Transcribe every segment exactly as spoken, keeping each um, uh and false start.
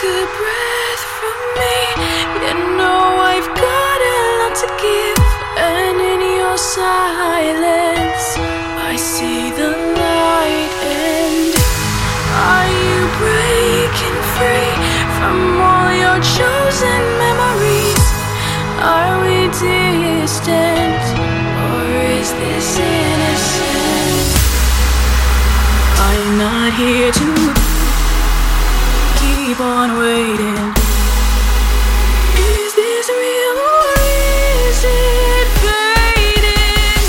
a breath from me. You know I've got a lot to give, and in your silence I see the light. And are you breaking free from all your chosen memories? Are we distant, or is this innocent? I'm not here to keep on waiting. Is this real, or is it fading?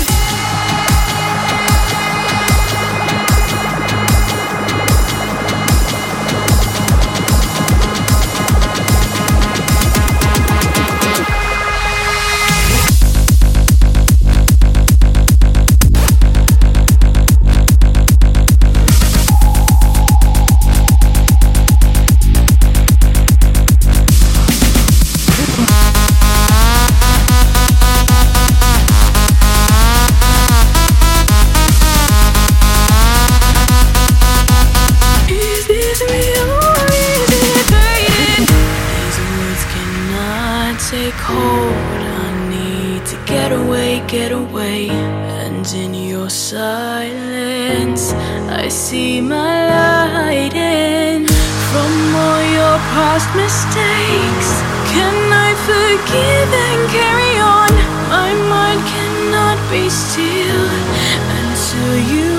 Take hold, I need to get away, get away. And in your silence I see my light. And from all your past mistakes, can I forgive and carry on? My mind cannot be still until you